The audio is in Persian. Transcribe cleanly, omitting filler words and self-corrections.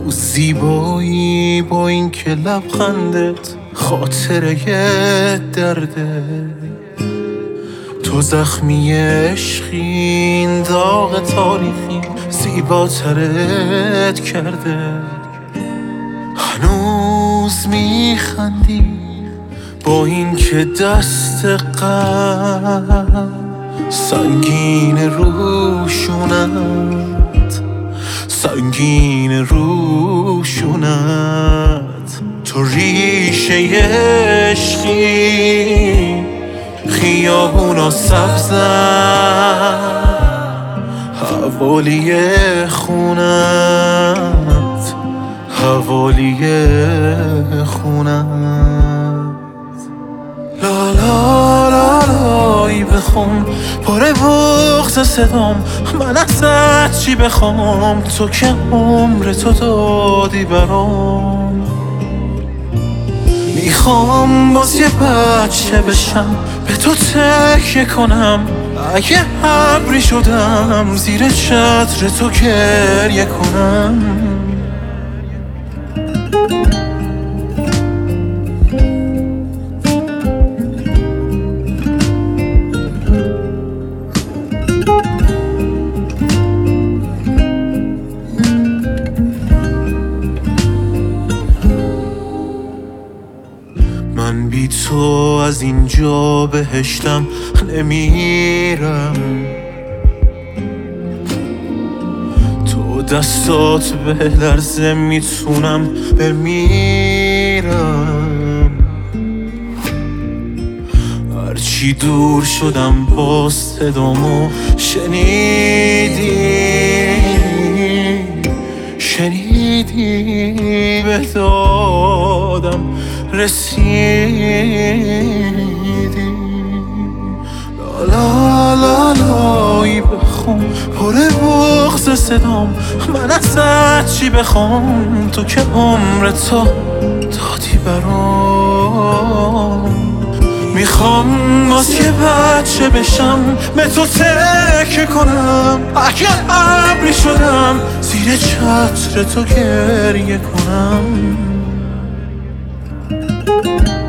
تو زیبایی با این که لبخندت خاطره درده، تو زخمی عشقی این داغ تاریخی زیباترت کرده. هنوز میخندی با این که دست غم سنگین روشونت، سنگین روشونت. تو ریشه عشقی خیابونا سبزن، حوالی خونت، حوالی خونت. لا لا لا لایی بخون پاره بغض صدام، من ازت چی بخوام تو که عمر تو دادی برام. میخوام باز یه بچه بشم به تو تکیه کنم، اگه ابری شدم زیر چتر تو گریه کنم. من بی تو از اینجا بهشتم نمیرم، تو دستات به لرزه میتونم بمیرم. هرچی دور شدم باز صدامو شنیدی به دادم رسیدی. لا لا لایی بخون پره بغض صدام، من ازت چی بخوام تو که عمر تو دادی برام. میخوام باز یه بچه بشم به تو تکیه کنم، اگه ابری شدم زیر چتر تو گریه کنم.